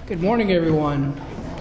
Good morning, everyone.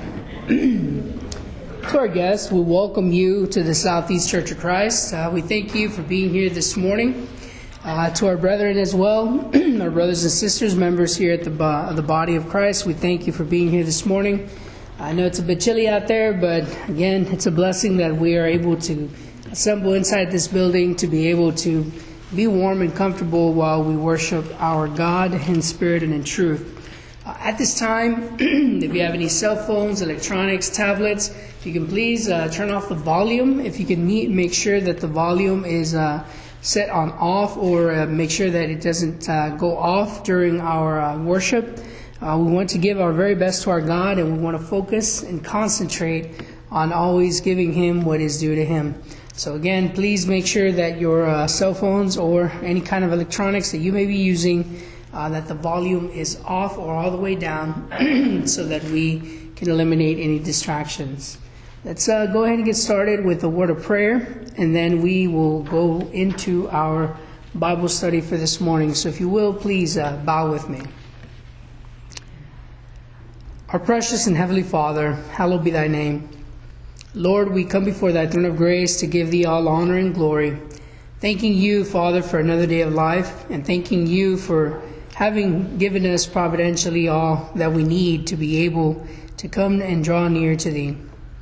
To our guests, we welcome you to the Southeast Church of Christ. We thank you for being here this morning. To our brethren as well, our brothers and sisters, members here at the Body of Christ, we thank you for being here this morning. I know it's a bit chilly out there, but again, it's a blessing that we are able to assemble inside this building to be able to be warm and comfortable while we worship our God in spirit and in truth. At this time, if you have any cell phones, electronics, tablets, if you can please turn off the volume. If you can make sure that the volume is set on off, or make sure that it doesn't go off during our worship. We want to give our very best to our God, and we want to focus and concentrate on always giving Him what is due to Him. So again, please make sure that your cell phones or any kind of electronics that you may be using, that the volume is off or all the way down so that we can eliminate any distractions. Let's go ahead and get started with a word of prayer, and then we will go into our Bible study for this morning. So if you will, please bow with me. Our precious and heavenly Father, hallowed be thy name. Lord, we come before thy throne of grace to give thee all honor and glory. Thanking you, Father, for another day of life, and thanking you for having given us providentially all that we need to be able to come and draw near to thee.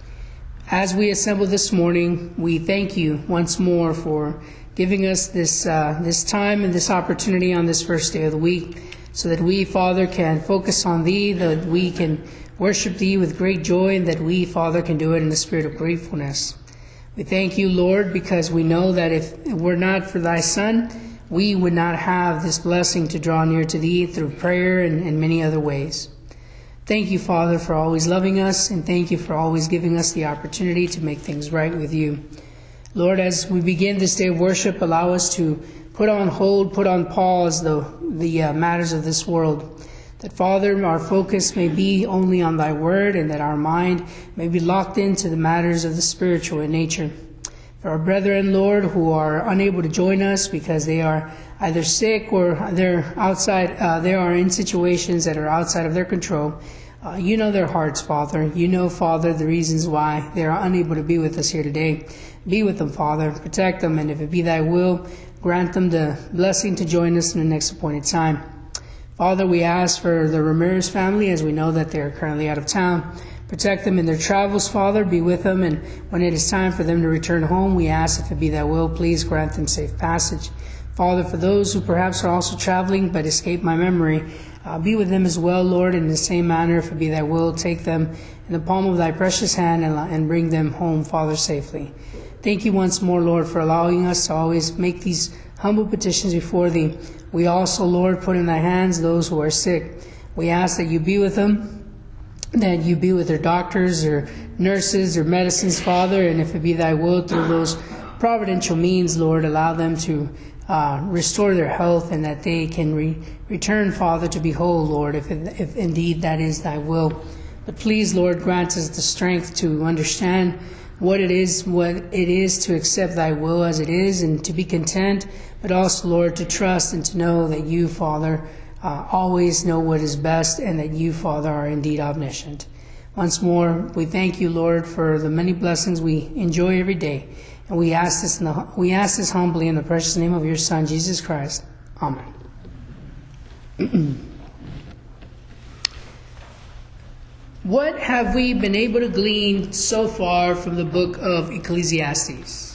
As we assemble this morning, we thank you once more for giving us this time and this opportunity on this first day of the week, so that we, Father, can focus on thee, that we can worship thee with great joy, and that we, Father, can do it in the spirit of gratefulness. We thank you, Lord, because we know that if it were not for thy Son, we would not have this blessing to draw near to thee through prayer and many other ways. Thank you, Father, for always loving us, and thank you for always giving us the opportunity to make things right with you. Lord, as we begin this day of worship, allow us to put on hold, put on pause the matters of this world. That, Father, our focus may be only on thy word, and that our mind may be locked into the matters of the spiritual in nature. For our brethren, Lord, who are unable to join us because they are either sick or they're outside, they are in situations that are outside of their control. You know their hearts, Father. You know, Father, the reasons why they are unable to be with us here today. Be with them, Father. Protect them, and if it be thy will, grant them the blessing to join us in the next appointed time. Father, we ask for the Ramirez family, as we know that they are currently out of town. Protect them in their travels, Father. Be with them, and when it is time for them to return home, we ask, if it be thy will, please grant them safe passage. Father, for those who perhaps are also traveling but escape my memory, be with them as well, Lord, in the same manner, if it be thy will, take them in the palm of thy precious hand and bring them home, Father, safely. Thank you once more, Lord, for allowing us to always make these humble petitions before thee. We also, Lord, put in thy hands those who are sick. We ask that you be with them, that you be with their doctors or nurses or medicines, Father, and if it be thy will, through those providential means, Lord, allow them to restore their health, and that they can return, Father, to be whole, Lord, if indeed that is thy will. But please, Lord, grant us the strength to understand what it is to accept thy will as it is, and to be content, but also, Lord, to trust and to know that you, Father, always know what is best, and that you, Father, are indeed omniscient. Once more, we thank you, Lord, for the many blessings we enjoy every day. And we ask this humbly in the precious name of your Son, Jesus Christ. Amen. What have we been able to glean so far from the book of Ecclesiastes?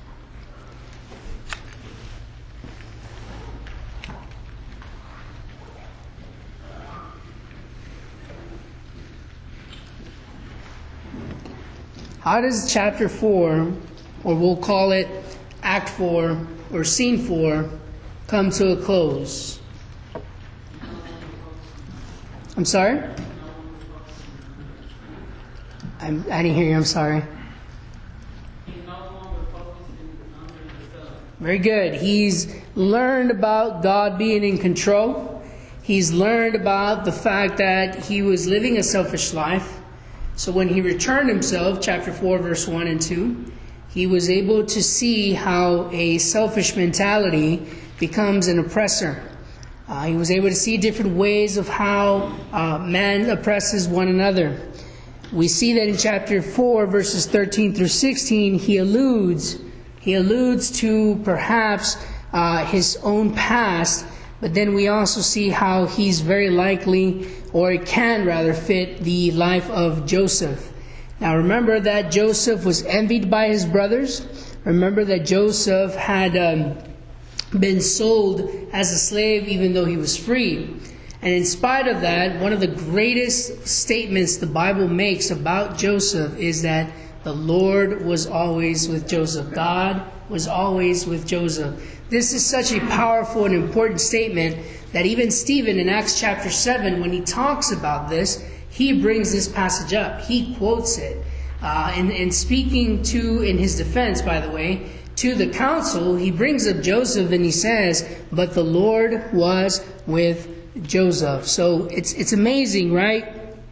How does chapter 4, or we'll call it Act 4 or Scene 4, come to a close? I'm sorry? I didn't hear you, I'm sorry. Very good. He's learned about God being in control. He's learned about the fact that he was living a selfish life. So when he returned himself, chapter 4, verse 1 and 2, he was able to see how a selfish mentality becomes an oppressor. He was able to see different ways of how man oppresses one another. We see that in chapter 4, verses 13 through 16, he alludes to perhaps his own past, but then we also see how he's very likely, or it can rather fit the life of Joseph. Now remember that Joseph was envied by his brothers. Remember that Joseph had been sold as a slave even though he was free. And in spite of that, one of the greatest statements the Bible makes about Joseph is that the Lord was always with Joseph. God was always with Joseph. This is such a powerful and important statement that even Stephen in Acts chapter 7, when he talks about this, he brings this passage up. He quotes it. In speaking in his defense, by the way, to the council, he brings up Joseph and he says, but the Lord was with Joseph. So it's amazing, right?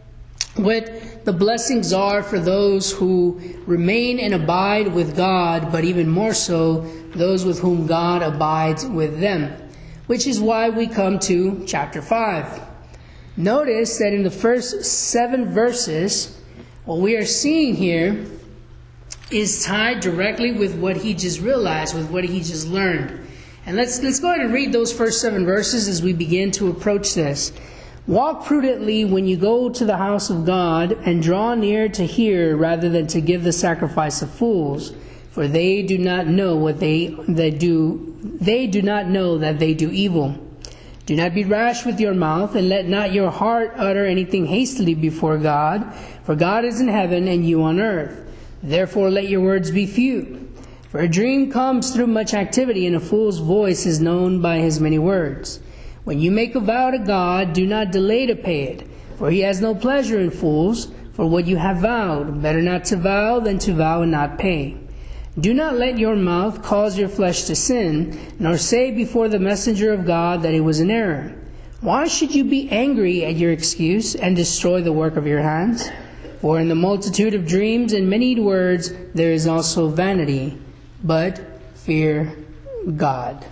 What the blessings are for those who remain and abide with God, but even more so, those with whom God abides with them. Which is why we come to chapter 5. Notice that in the first 7 verses, what we are seeing here is tied directly with what he just realized, with what he just learned. And let's go ahead and read those first 7 verses as we begin to approach this. Walk prudently when you go to the house of God, and draw near to hear rather than to give the sacrifice of fools, for they do not know what they do. They do not know that they do evil. Do not be rash with your mouth, and let not your heart utter anything hastily before God, for God is in heaven and you on earth. Therefore let your words be few. For a dream comes through much activity, and a fool's voice is known by his many words. When you make a vow to God, do not delay to pay it, for he has no pleasure in fools. For what you have vowed, better not to vow than to vow and not pay. Do not let your mouth cause your flesh to sin, nor say before the messenger of God that it was an error. Why should you be angry at your excuse and destroy the work of your hands? For in the multitude of dreams and many words there is also vanity, but fear God.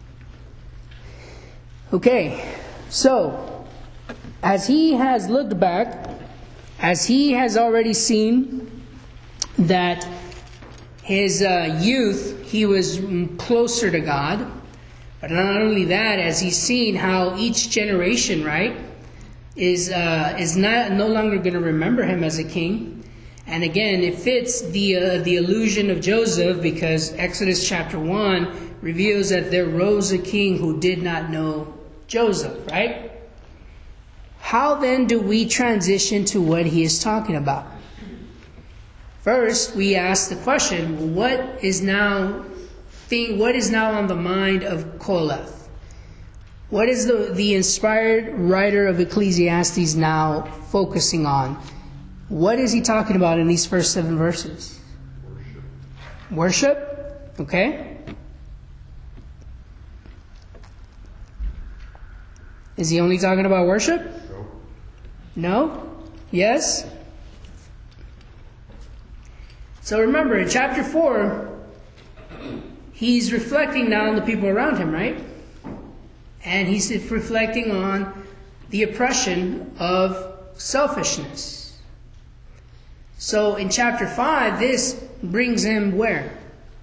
Okay, so as he has looked back, as he has already seen that his youth, he was closer to God, but not only that, as he's seen how each generation, right, is no longer going to remember him as a king. And again, it fits the illusion of Joseph, because Exodus chapter 1 reveals that there rose a king who did not know Joseph, right? How then do we transition to what he is talking about? First, we ask the question, what is now on the mind of Qoheleth? What is the inspired writer of Ecclesiastes now focusing on? What is he talking about in these first 7 verses? Worship? Okay. Is he only talking about worship? No? Yes? So remember, in chapter 4, he's reflecting now on the people around him, right? And he's reflecting on the oppression of selfishness. So in chapter 5, this brings him where?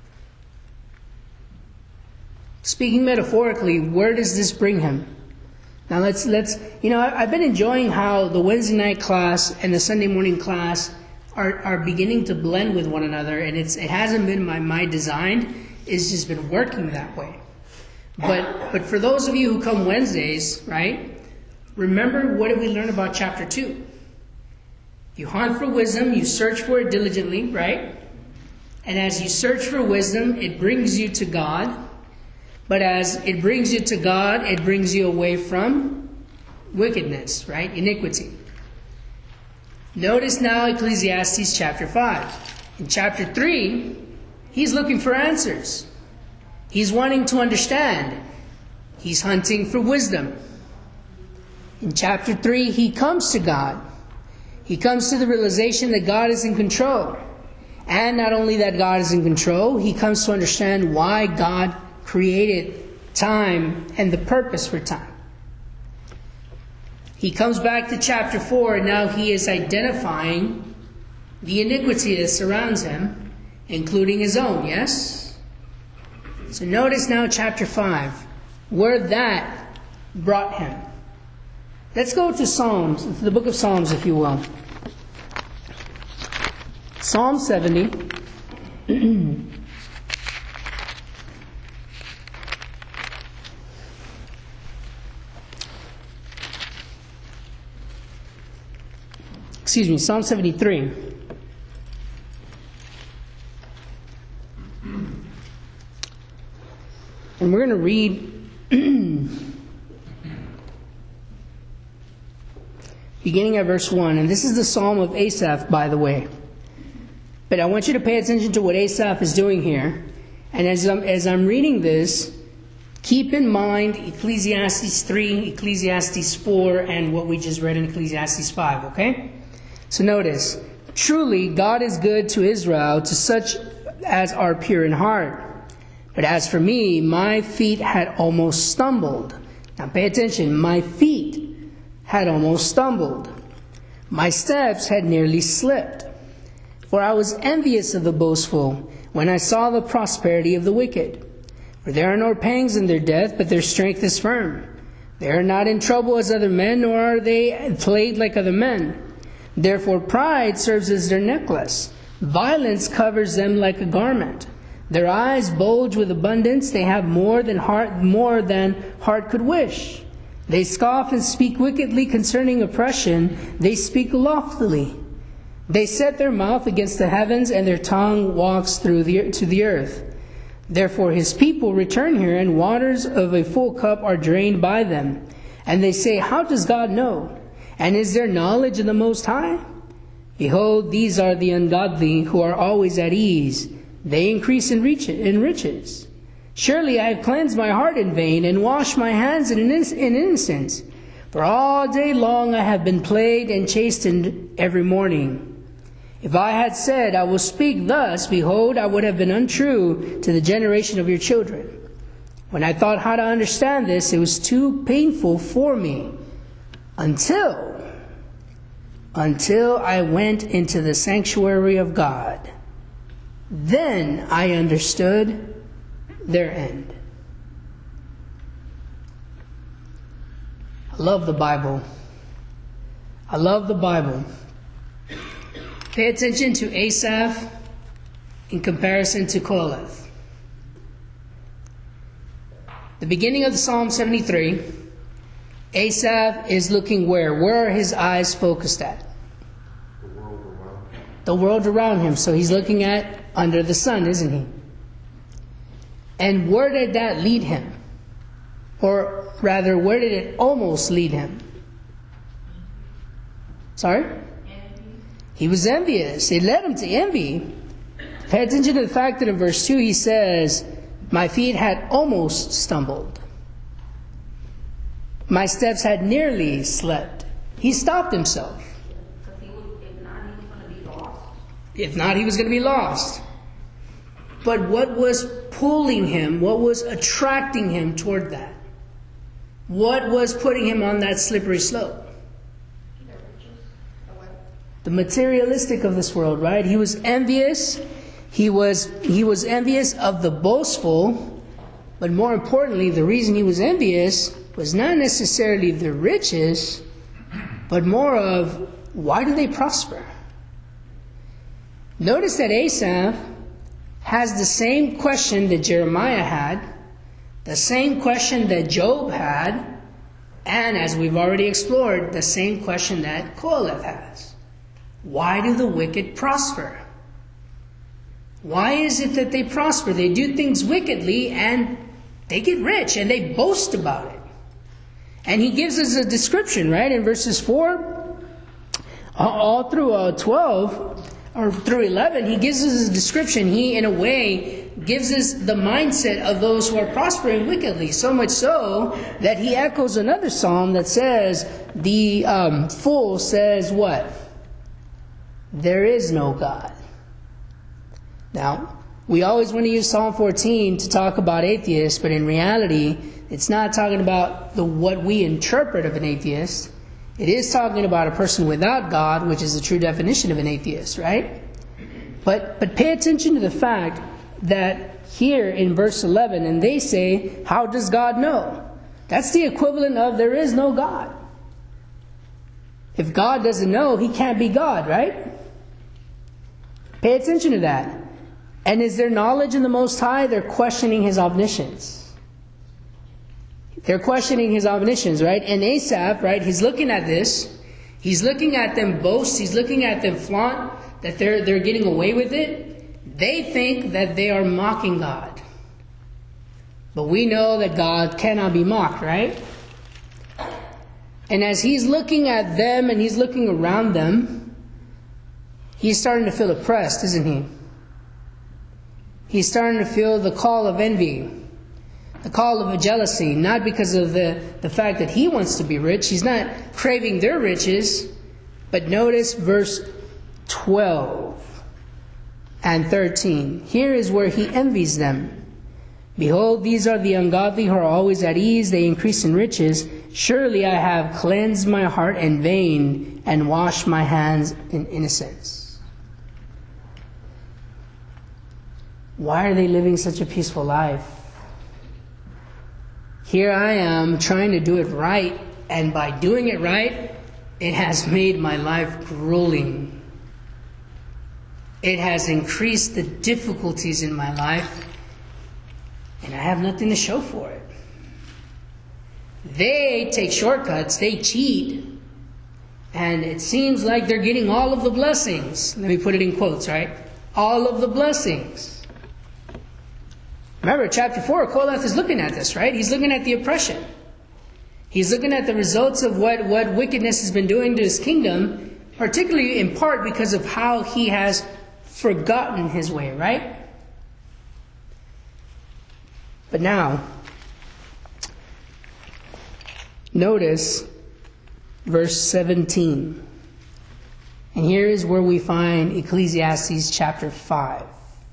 Speaking metaphorically, where does this bring him? Now let's I've been enjoying how the Wednesday night class and the Sunday morning class are beginning to blend with one another, and it hasn't been my design. It's just been working that way. But for those of you who come Wednesdays, right? Remember, what did we learn about chapter 2? You hunt for wisdom, you search for it diligently, right? And as you search for wisdom, it brings you to God. But as it brings you to God, it brings you away from wickedness, right? Iniquity. Notice now Ecclesiastes chapter 5. In chapter 3, he's looking for answers. He's wanting to understand. He's hunting for wisdom. In chapter 3, he comes to God. He comes to the realization that God is in control. And not only that God is in control, he comes to understand why God created time and the purpose for time. He comes back to chapter 4, and now he is identifying the iniquity that surrounds him, including his own, yes? So notice now chapter 5, where that brought him. Let's go to Psalms, the book of Psalms, if you will. Psalm 70. Excuse me, Psalm 73. And we're going to read beginning at verse 1. And this is the Psalm of Asaph, by the way. But I want you to pay attention to what Asaph is doing here. And as I'm reading this, keep in mind Ecclesiastes 3, Ecclesiastes 4, and what we just read in Ecclesiastes 5, okay? So notice, truly God is good to Israel, to such as are pure in heart. But as for me, my feet had almost stumbled. Now pay attention, my feet had almost stumbled. My steps had nearly slipped. For I was envious of the boastful when I saw the prosperity of the wicked. For there are no pangs in their death, but their strength is firm. They are not in trouble as other men, nor are they plagued like other men. Therefore pride serves as their necklace. Violence covers them like a garment. Their eyes bulge with abundance. They have more than heart could wish. They scoff and speak wickedly concerning oppression. They speak loftily. They set their mouth against the heavens, and their tongue walks to the earth. Therefore his people return here, and waters of a full cup are drained by them. And they say, how does God know? And is there knowledge in the Most High? Behold, these are the ungodly who are always at ease. They increase in riches. Surely I have cleansed my heart in vain and washed my hands in innocence. For all day long I have been plagued and chastened every morning. If I had said, I will speak thus, behold, I would have been untrue to the generation of your children. When I thought how to understand this, it was too painful for me. Until I went into the sanctuary of God. Then I understood their end. I love the Bible. I love the Bible. Pay attention to Asaph in comparison to Qoheleth. The beginning of the Psalm 73, Asaph is looking where? Where are his eyes focused at? The world around him. So he's looking at under the sun, isn't he? And where did that lead him? Or rather, where did it almost lead him? Sorry? He was envious. It led him to envy. Pay attention to the fact that in verse 2 he says, my feet had almost stumbled. My steps had nearly slipped. He stopped himself. If not, he was going to be lost. But what was pulling him, what was attracting him toward that? What was putting him on that slippery slope? The materialistic of this world, right? He was envious. He was envious of the boastful. But more importantly, the reason he was envious was not necessarily the riches, but more of why do they prosper? Notice that Asaph has the same question that Jeremiah had, the same question that Job had, and as we've already explored, the same question that Qoheleth has. Why do the wicked prosper? Why is it that they prosper? They do things wickedly and they get rich and they boast about it. And he gives us a description, right? In verses 4 all through 12 or through 11, he gives us a description. He, in a way, gives us the mindset of those who are prospering wickedly. So much so that he echoes another psalm that says, the fool says what? There is no God. Now, we always want to use Psalm 14 to talk about atheists, but in reality, it's not talking about what we interpret of an atheist. It is talking about a person without God, which is the true definition of an atheist, right? But pay attention to the fact that here in verse 11, and they say, how does God know? That's the equivalent of there is no God. If God doesn't know, he can't be God, right? Pay attention to that. And is there knowledge in the Most High? They're questioning his omniscience. They're questioning his omniscience, right? And Asaph, right, he's looking at this. He's looking at them boast. He's looking at them flaunt that they're getting away with it. They think that they are mocking God. But we know that God cannot be mocked, right? And as he's looking at them and he's looking around them, he's starting to feel oppressed, isn't he? He's starting to feel the call of envy, the call of a jealousy, not because of the fact that he wants to be rich. He's not craving their riches. But notice verse 12 and 13. Here is where he envies them. Behold, these are the ungodly who are always at ease. They increase in riches. Surely I have cleansed my heart in vain and washed my hands in innocence. Why are they living such a peaceful life? Here I am trying to do it right, and by doing it right, it has made my life grueling. It has increased the difficulties in my life, and I have nothing to show for it. They take shortcuts, they cheat, and it seems like they're getting all of the blessings. Let me put it in quotes, right? All of the blessings. Remember, chapter 4, Koheleth is looking at this, right? He's looking at the oppression. He's looking at the results of what wickedness has been doing to his kingdom, particularly in part because of how he has forgotten his way, right? But now, notice verse 17. And here is where we find Ecclesiastes chapter 5.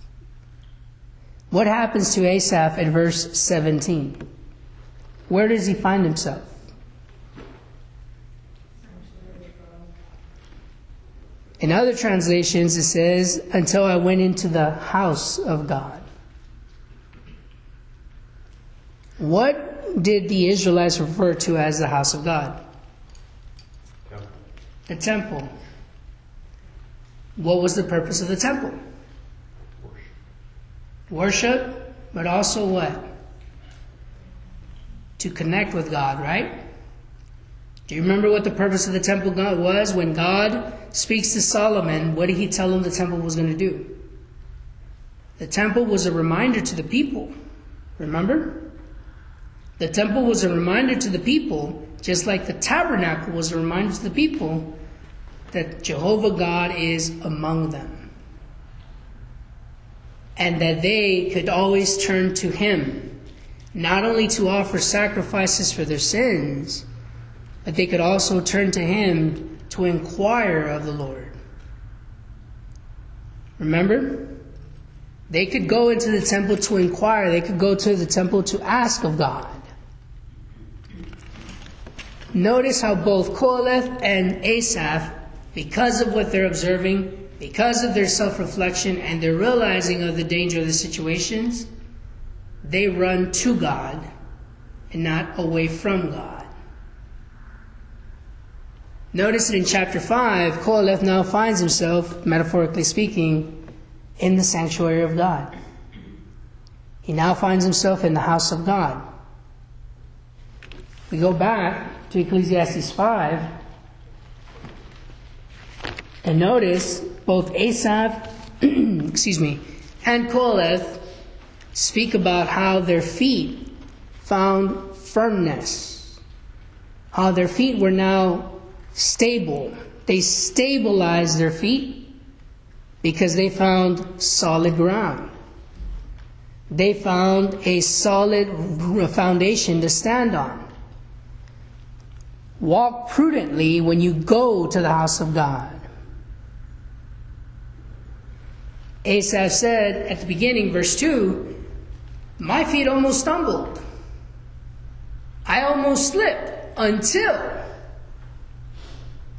What happens to Asaph in verse 17? Where does he find himself? In other translations it says, until I went into the house of God. What did the Israelites refer to as the house of God? The temple. What was the purpose of the temple? Worship, but also what? To connect with God, right? Do you remember what the purpose of the temple was? When God speaks to Solomon, what did he tell him the temple was going to do? The temple was a reminder to the people. Remember? The temple was a reminder to the people, just like the tabernacle was a reminder to the people that Jehovah God is among them. And that they could always turn to him, not only to offer sacrifices for their sins, but they could also turn to him to inquire of the Lord. Remember? They could go into the temple to inquire. They could go to the temple to ask of God. Notice how both Koheleth and Asaph, because of what they're observing, because of their self-reflection and their realizing of the danger of the situations, they run to God and not away from God. Notice that in chapter 5, Koheleth now finds himself, metaphorically speaking, in the sanctuary of God. He now finds himself in the house of God. We go back to Ecclesiastes 5, and notice both Asaph and Koheleth speak about how their feet found firmness, how their feet were now stable. They stabilized their feet because they found solid ground. They found a solid foundation to stand on. Walk prudently when you go to the house of God. Asaph said at the beginning, verse 2, my feet almost stumbled. I almost slipped until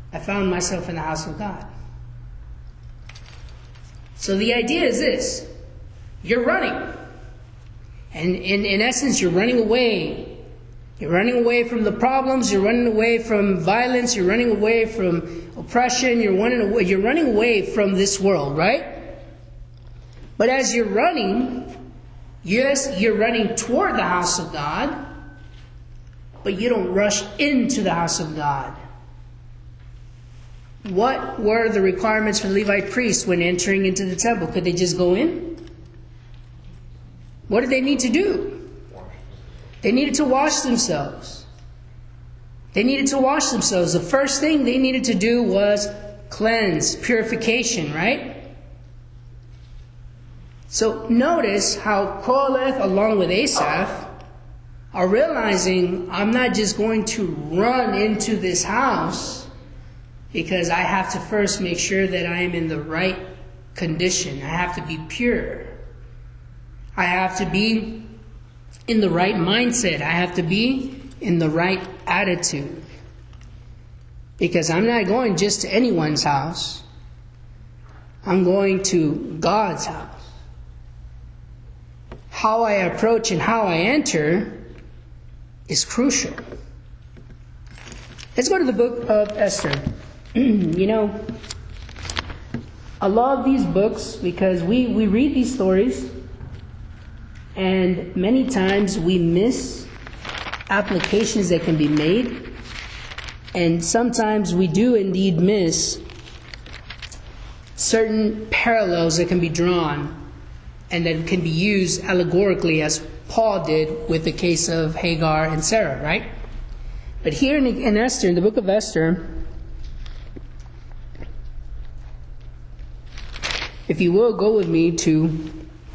I found myself in the house of God. So the idea is this. You're running. And in essence, you're running away. You're running away from the problems. You're running away from violence. You're running away from oppression. You're running away from this world, right? But as you're running, yes, you're running toward the house of God, but you don't rush into the house of God. What were the requirements for the Levite priests when entering into the temple? Could they just go in? What did they need to do? They needed to wash themselves. They needed to wash themselves. The first thing they needed to do was cleanse, purification, right? So notice how Qoheleth, along with Asaph, are realizing, I'm not just going to run into this house because I have to first make sure that I am in the right condition. I have to be pure. I have to be in the right mindset. I have to be in the right attitude. Because I'm not going just to anyone's house. I'm going to God's house. How I approach and how I enter is crucial. Let's go to the book of Esther. You know, I love these books because we read these stories and many times we miss applications that can be made, and sometimes we do indeed miss certain parallels that can be drawn and that can be used allegorically, as Paul did with the case of Hagar and Sarah, right? But here in Esther, in the book of Esther, if you will, go with me to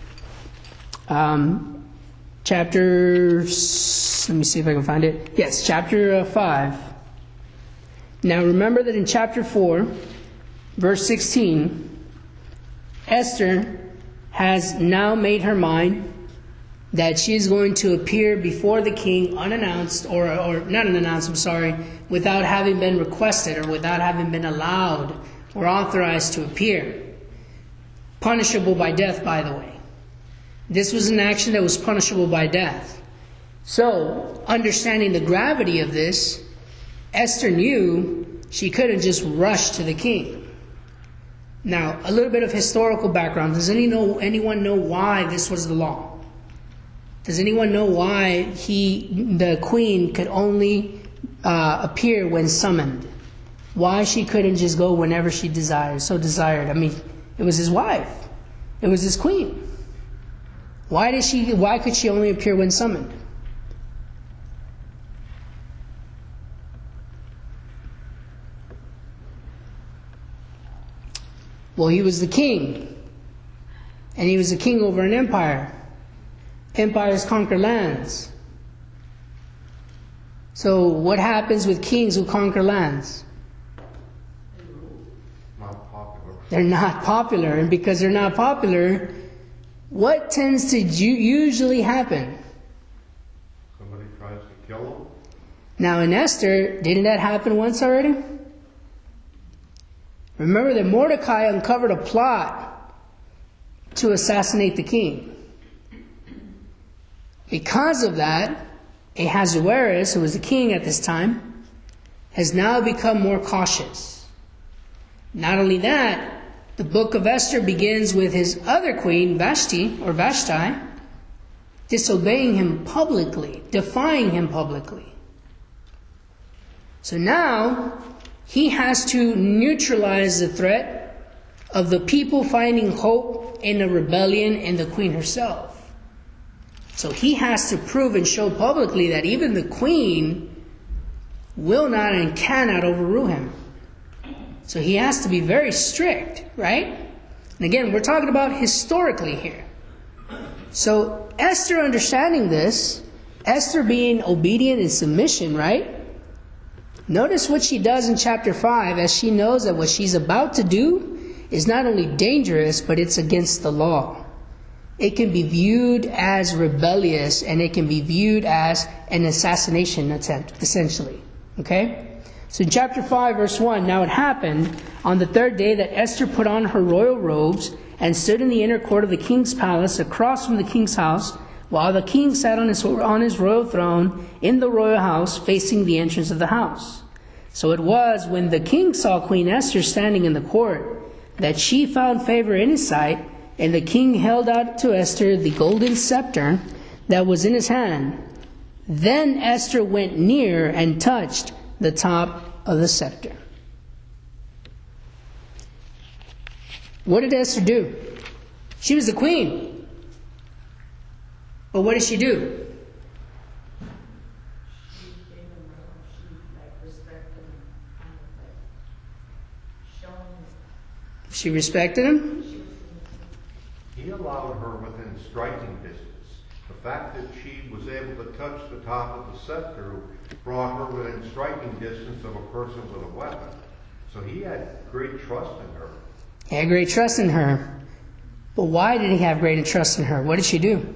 chapter, let me see if I can find it. Yes, chapter 5. Now remember that in chapter 4, verse 16, Esther has now made her mind that she is going to appear before the king unannounced, or not unannounced, without having been requested or without having been allowed or authorized to appear. Punishable by death, by the way. This was an action that was punishable by death. So, understanding the gravity of this, Esther knew she couldn't just rush to the king. Now, a little bit of historical background. Does anyone know why this was the law? Does anyone know why the queen could only appear when summoned? Why she couldn't just go whenever she desired? I mean, it was his wife. It was his queen. Why could she only appear when summoned? Well, he was the king. And he was the king over an empire. Empires conquer lands. So what happens with kings who conquer lands? Not popular. They're not popular. And because they're not popular, what tends to usually happen? Somebody tries to kill them. Now in Esther, didn't that happen once already? Remember that Mordecai uncovered a plot to assassinate the king. Because of that, Ahasuerus, who was the king at this time, has now become more cautious. Not only that, the book of Esther begins with his other queen, Vashti, disobeying him publicly, defying him publicly. So now, he has to neutralize the threat of the people finding hope in a rebellion in the queen herself. So he has to prove and show publicly that even the queen will not and cannot overrule him. So he has to be very strict, right? And again, we're talking about historically here. So Esther understanding this, Esther being obedient and submission, right? Notice what she does in chapter 5, as she knows that what she's about to do is not only dangerous, but it's against the law. It can be viewed as rebellious, and it can be viewed as an assassination attempt, essentially. Okay? So in chapter 5, verse 1, now it happened on the third day that Esther put on her royal robes and stood in the inner court of the king's palace across from the king's house, while the king sat on his royal throne in the royal house facing the entrance of the house. So it was when the king saw Queen Esther standing in the court that she found favor in his sight, and the king held out to Esther the golden scepter that was in his hand. Then Esther went near and touched the top of the scepter. What did Esther do? She was the queen. But what did she do? She respected him? He allowed her within striking distance. The fact that she was able to touch the top of the scepter brought her within striking distance of a person with a weapon. So he had great trust in her. He had great trust in her. But why did he have great trust in her? What did she do?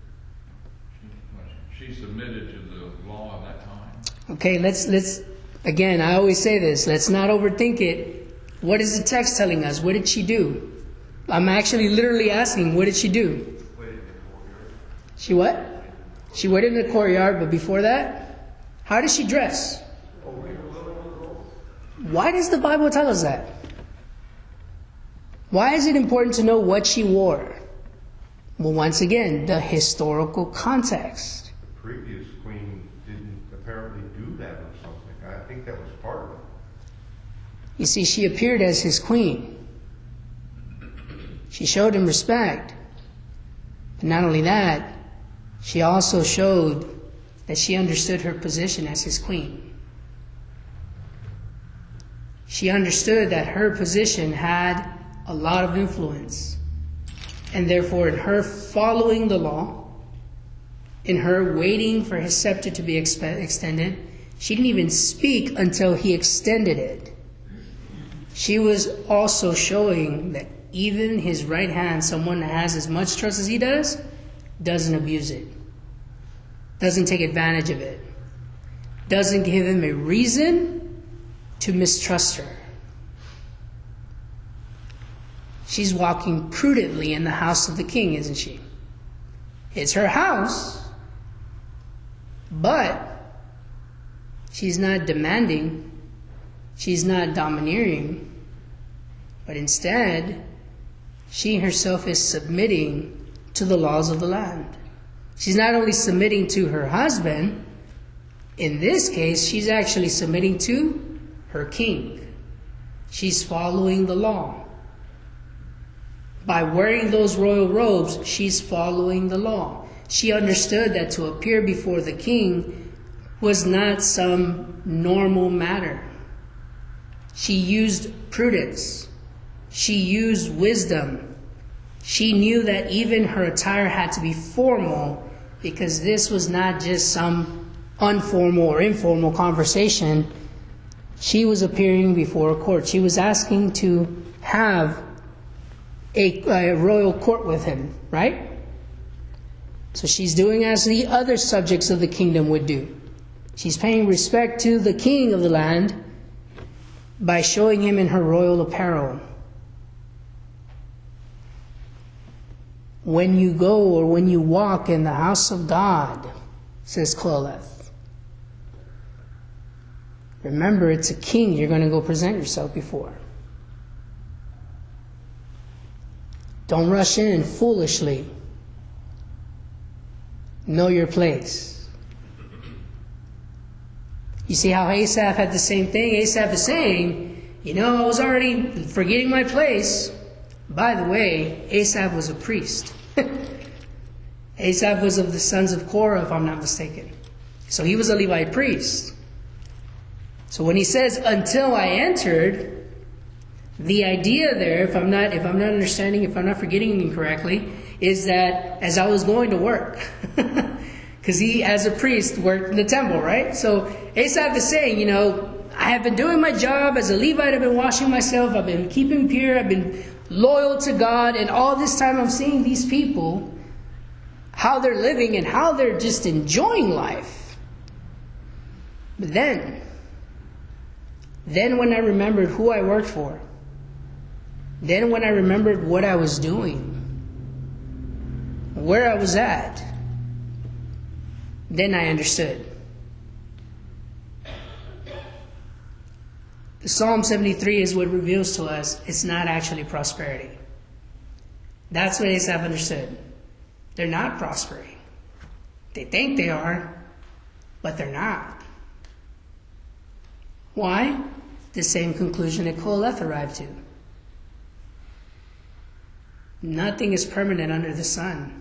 She submitted to the law of that time. Okay, let's again, I always say this, let's not overthink it. What is the text telling us? What did she do? I'm actually literally asking, what did she do? She what? She waited in the courtyard, but before that, how did she dress? Why does the Bible tell us that? Why is it important to know what she wore? Well, once again, the historical context. The previous queen didn't apparently do that or something. I think that was part of it. You see, she appeared as his queen. She showed him respect. But not only that, she also showed that she understood her position as his queen. She understood that her position had a lot of influence. And therefore, in her following the law, in her waiting for his scepter to be extended, she didn't even speak until he extended it. She was also showing that even his right hand, someone that has as much trust as he does, doesn't abuse it, doesn't take advantage of it, doesn't give him a reason to mistrust her. She's walking prudently in the house of the king, isn't she? It's her house, but she's not demanding, she's not domineering, but instead, she herself is submitting to the laws of the land. She's not only submitting to her husband, in this case, she's actually submitting to her king. She's following the law. By wearing those royal robes, she's following the law. She understood that to appear before the king was not some normal matter. She used prudence. She used wisdom. She knew that even her attire had to be formal, because this was not just some informal or informal conversation. She was appearing before a court. She was asking to have a royal court with him, right? So she's doing as the other subjects of the kingdom would do. She's paying respect to the king of the land by showing him in her royal apparel. When you go or when you walk in the house of God, says Cloleth, remember it's a king you're going to go present yourself before. Don't rush in foolishly. Know your place. You see how Asaph had the same thing? Asaph is saying, I was already forgetting my place. By the way, Asaph was a priest. Asaph was of the sons of Korah, if I'm not mistaken. So he was a Levite priest. So when he says, until I entered, the idea there, if I'm not understanding, if I'm not forgetting incorrectly, is that as I was going to work, because he, as a priest, worked in the temple, right? So Asaph is saying, I have been doing my job as a Levite. I've been washing myself. I've been keeping pure. I've been loyal to God. And all this time I'm seeing these people, how they're living and how they're just enjoying life. But then, Then when I remembered who I worked for, then when I remembered what I was doing, where I was at, then I understood. The Psalm 73 is what reveals to us it's not actually prosperity. That's what they have understood. They're not prospering. They think they are, but they're not. Why? The same conclusion that Qoheleth arrived to. Nothing is permanent under the sun.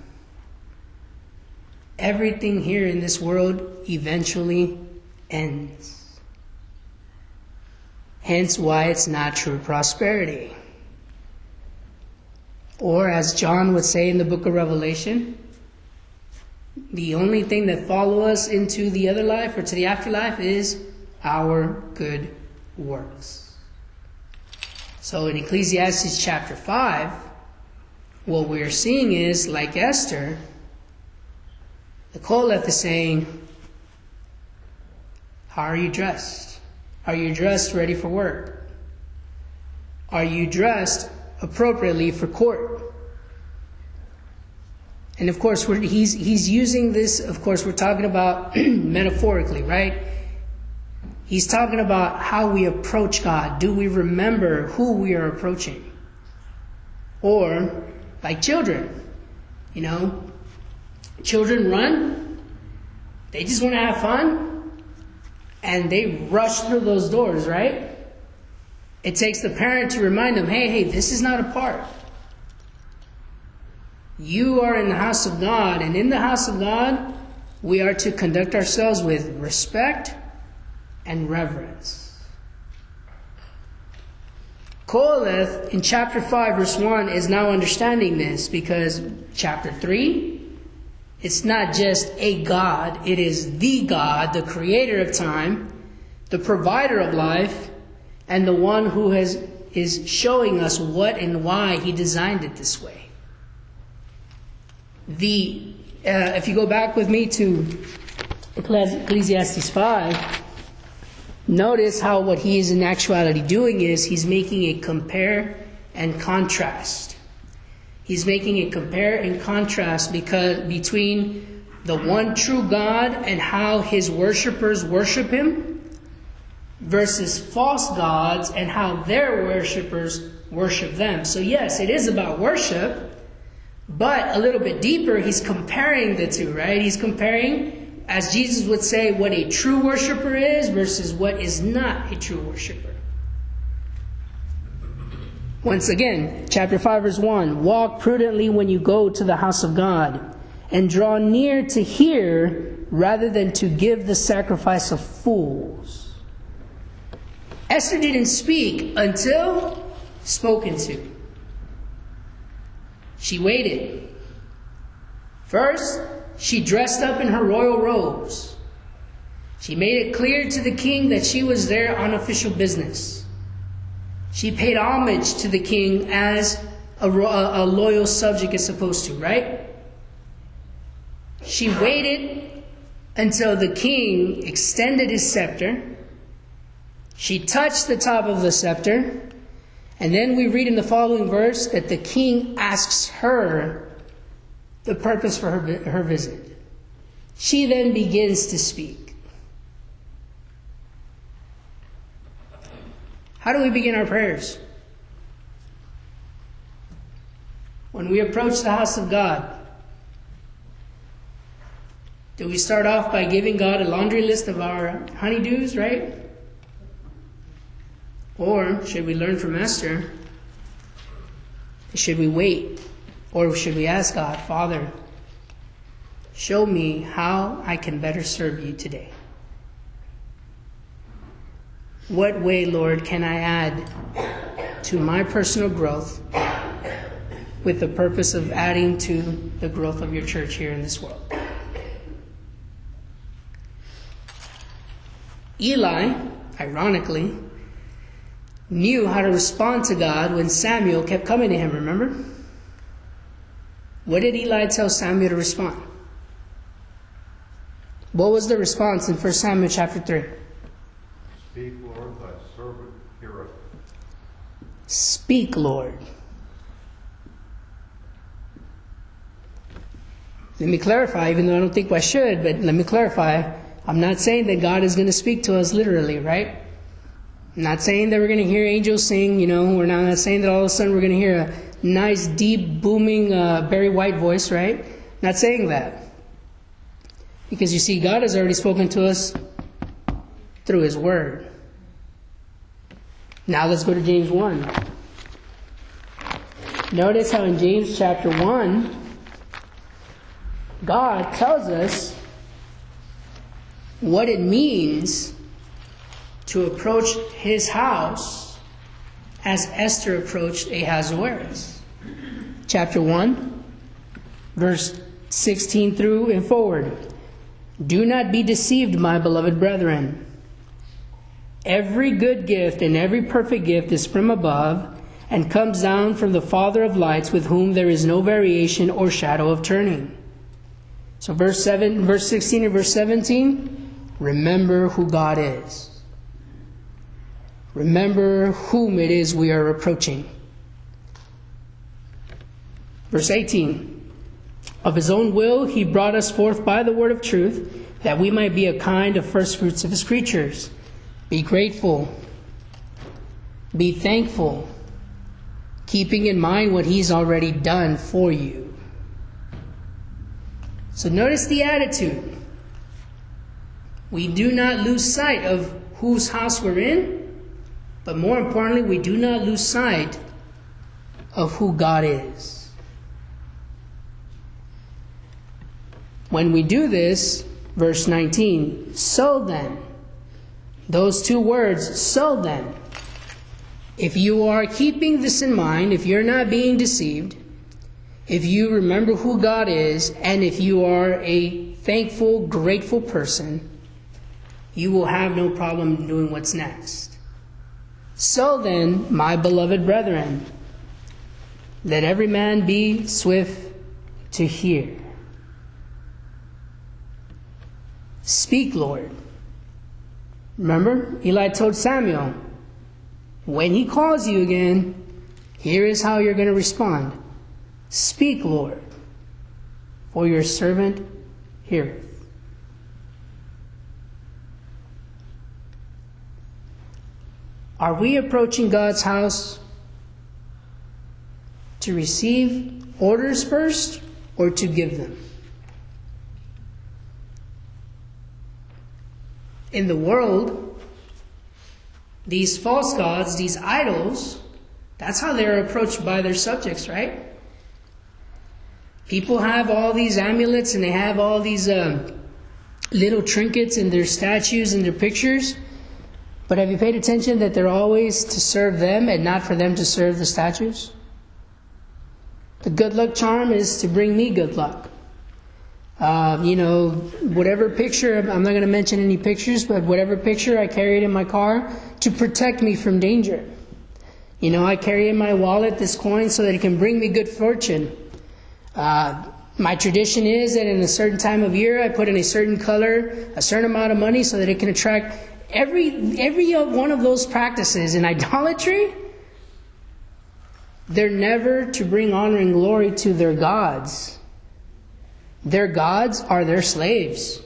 Everything here in this world eventually ends. Hence why it's not true prosperity. Or as John would say in the book of Revelation, the only thing that follows us into the other life or to the afterlife is our good works. So in Ecclesiastes chapter 5, what we're seeing is, like Esther, the Qoheleth is saying, how are you dressed? Are you dressed ready for work? Are you dressed appropriately for court? And of course, he's using this, of course, we're talking about metaphorically, right? He's talking about how we approach God. Do we remember who we are approaching? Or, like children, children run, they just want to have fun, and they rush through those doors, right? It takes the parent to remind them, hey, this is not a park. You are in the house of God, and in the house of God, we are to conduct ourselves with respect and reverence. Qoheleth in chapter 5, verse 1 is now understanding this, because chapter 3, it's not just a God, it is the God, the creator of time, the provider of life, and the one who is showing us what and why he designed it this way. If you go back with me to Ecclesiastes 5, notice how what he is in actuality doing is he's making a compare and contrast. He's making a compare and contrast between the one true God and how his worshipers worship him versus false gods and how their worshipers worship them. So yes, it is about worship, but a little bit deeper, he's comparing the two, right? He's comparing, as Jesus would say, what a true worshiper is versus what is not a true worshiper. Once again, chapter 5, verse 1, walk prudently when you go to the house of God, and draw near to hear rather than to give the sacrifice of fools. Esther didn't speak until spoken to. She waited. First, she dressed up in her royal robes. She made it clear to the king that she was there on official business. She paid homage to the king as a loyal subject is supposed to, right? She waited until the king extended his scepter. She touched the top of the scepter. And then we read in the following verse that the king asks her the purpose for her visit. She then begins to speak. How do we begin our prayers? When we approach the house of God, do we start off by giving God a laundry list of our honeydews, right? Or should we learn from Esther? Should we wait? Or should we ask God, Father, show me how I can better serve you today? What way, Lord, can I add to my personal growth with the purpose of adding to the growth of your church here in this world? Eli, ironically, knew how to respond to God when Samuel kept coming to him, remember? What did Eli tell Samuel to respond? What was the response in 1 Samuel chapter 3? Speak, Lord, thy servant Speak, Lord. Let me clarify, even though I don't think I should, but let me clarify. I'm not saying that God is going to speak to us literally, right? I'm not saying that we're going to hear angels sing, We're not saying that all of a sudden we're going to hear a nice, deep, booming Barry White voice, right? Not saying that. Because you see, God has already spoken to us through His Word. Now let's go to James 1. Notice how in James chapter 1, God tells us what it means to approach His house as Esther approached Ahasuerus. Chapter 1, verse 16 through and forward. Do not be deceived, my beloved brethren. Every good gift and every perfect gift is from above and comes down from the Father of lights, with whom there is no variation or shadow of turning. So verse 16 and verse 17, remember who God is. Remember whom it is we are approaching. Verse 18, of His own will He brought us forth by the word of truth, that we might be a kind of first fruits of His creatures. Be grateful. Be thankful, keeping in mind what He's already done for you. So notice the attitude. We do not lose sight of whose house we're in, but more importantly, we do not lose sight of who God is. When we do this, verse 19, so then, those two words, so then, if you are keeping this in mind, if you're not being deceived, if you remember who God is, and if you are a thankful, grateful person, you will have no problem doing what's next. So then, my beloved brethren, let every man be swift to hear. Speak, Lord. Remember, Eli told Samuel, when he calls you again, here is how you're going to respond. Speak, Lord, for your servant heareth. Are we approaching God's house to receive orders first or to give them? In the world, these false gods, these idols, that's how they're approached by their subjects, right? People have all these amulets and they have all these little trinkets in their statues and their pictures. But have you paid attention that they're always to serve them and not for them to serve the statues? The good luck charm is to bring me good luck. Whatever picture, I'm not going to mention any pictures, but whatever picture I carried in my car to protect me from danger. I carry in my wallet this coin so that it can bring me good fortune. My tradition is that in a certain time of year, I put in a certain color, a certain amount of money so that it can attract every one of those practices in idolatry. They're never to bring honor and glory to their gods. Their gods are their slaves.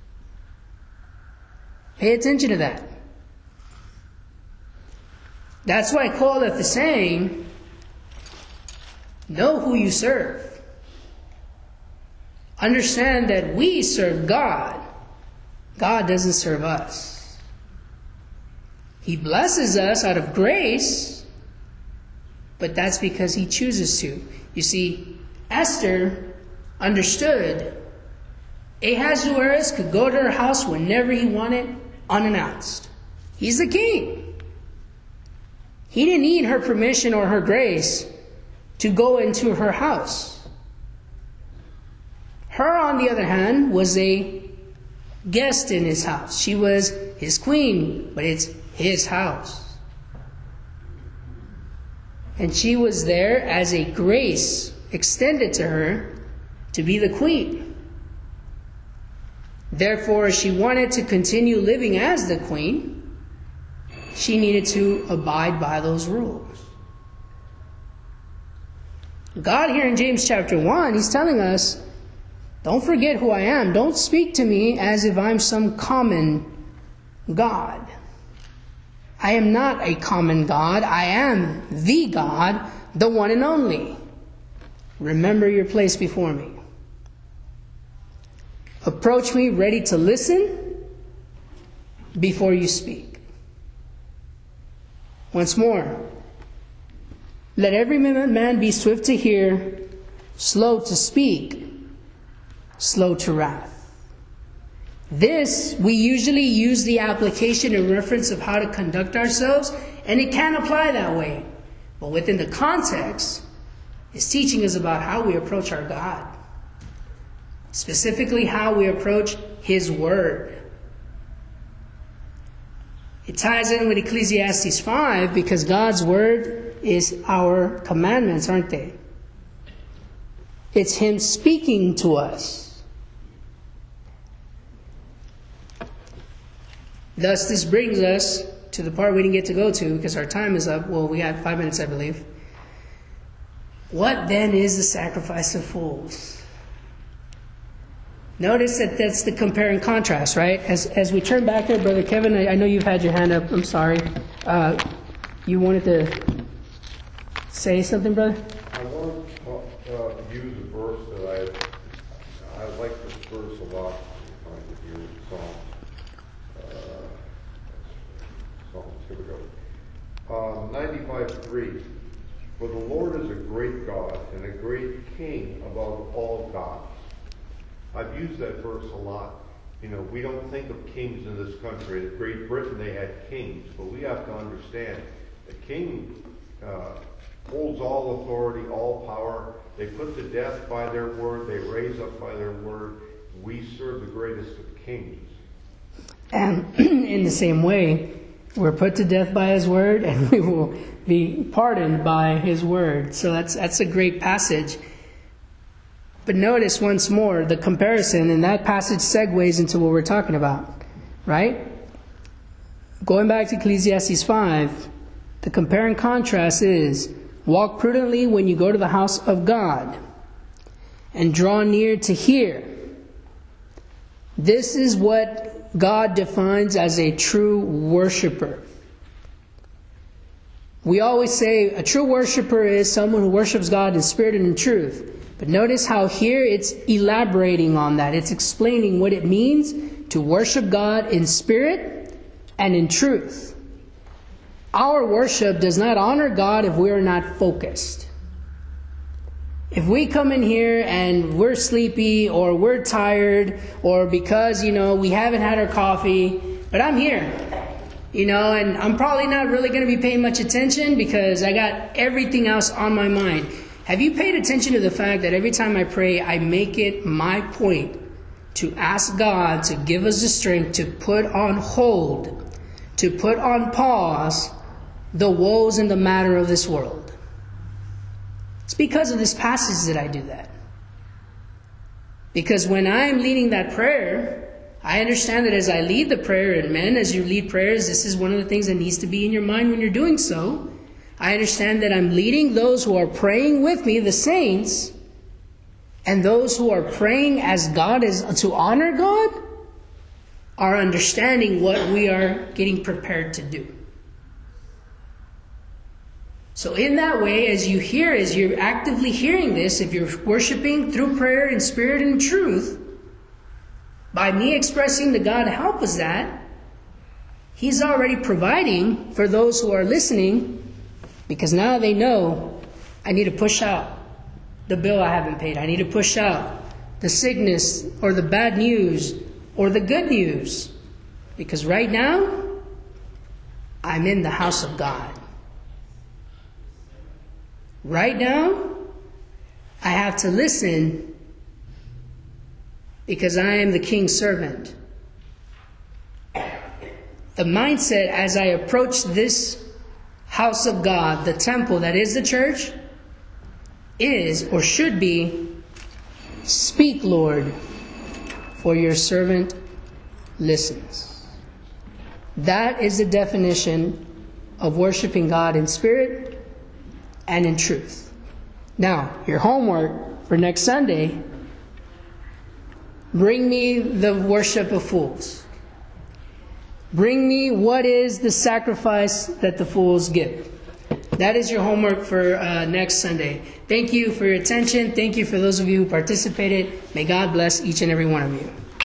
Pay attention to that. That's why Qoheleth is saying, know who you serve. Understand that we serve God. God doesn't serve us. He blesses us out of grace, but that's because He chooses to. You see, Esther understood Ahasuerus could go to her house whenever he wanted, unannounced. He's the king. He didn't need her permission or her grace to go into her house. Her, on the other hand, was a guest in his house. She was his queen, but it's his house. And she was there as a grace extended to her to be the queen. Therefore, if she wanted to continue living as the queen, she needed to abide by those rules. God here in James chapter 1, he's telling us, don't forget who I am. Don't speak to me as if I'm some common God. I am not a common God. I am the God, the one and only. Remember your place before me. Approach me ready to listen before you speak. Once more, let every man be swift to hear, slow to speak, slow to wrath. This, we usually use the application in reference of how to conduct ourselves, and it can apply that way. But within the context, it's teaching us about how we approach our God. Specifically, how we approach His Word. It ties in with Ecclesiastes 5 because God's Word is our commandments, aren't they? It's Him speaking to us. Thus, this brings us to the part we didn't get to go to because our time is up. Well, we have 5 minutes, I believe. What then is the sacrifice of fools? Notice that that's the compare and contrast, right? As we turn back there, Brother Kevin, I know you've had your hand up. I'm sorry. You wanted to say something, brother? I want to use a verse that I like this verse a lot. I'm trying to hear Psalms. Here we go. 95:3. For the Lord is a great God and a great King above all gods. I've used that verse a lot. You know, we don't think of kings in this country. In Great Britain, they had kings, but we have to understand the king holds all authority, all power. They put to death by their word. They raise up by their word. We serve the greatest of kings. And in the same way, we're put to death by His word, and we will be pardoned by His word. So that's a great passage. But notice once more the comparison, and that passage segues into what we're talking about, right? Going back to Ecclesiastes 5, the compare and contrast is, walk prudently when you go to the house of God, and draw near to hear. This is what God defines as a true worshiper. We always say a true worshiper is someone who worships God in spirit and in truth. But notice how here it's elaborating on that. It's explaining what it means to worship God in spirit and in truth. Our worship does not honor God if we are not focused. If we come in here and we're sleepy or we're tired or because, we haven't had our coffee, but I'm here, and I'm probably not really going to be paying much attention because I got everything else on my mind. Have you paid attention to the fact that every time I pray, I make it my point to ask God to give us the strength to put on hold, to put on pause the woes and the matter of this world? It's because of this passage that I do that. Because when I'm leading that prayer, I understand that as I lead the prayer, and men, as you lead prayers, this is one of the things that needs to be in your mind when you're doing so. I understand that I'm leading those who are praying with me, the saints, and those who are praying as God is to honor God, are understanding what we are getting prepared to do. So in that way, as you're actively hearing this, if you're worshiping through prayer in spirit and truth, by me expressing to God, help us that, He's already providing for those who are listening, because now they know, I need to push out the bill I haven't paid. I need to push out the sickness or the bad news or the good news. Because right now, I'm in the house of God. Right now, I have to listen because I am the king's servant. The mindset as I approach this house of God, the temple that is the church, is or should be, speak, Lord, for your servant listens. That is the definition of worshiping God in spirit and in truth. Now, your homework for next Sunday, bring me the worship of fools. Bring me what is the sacrifice that the fools give. That is your homework for next Sunday. Thank you for your attention. Thank you for those of you who participated. May God bless each and every one of you.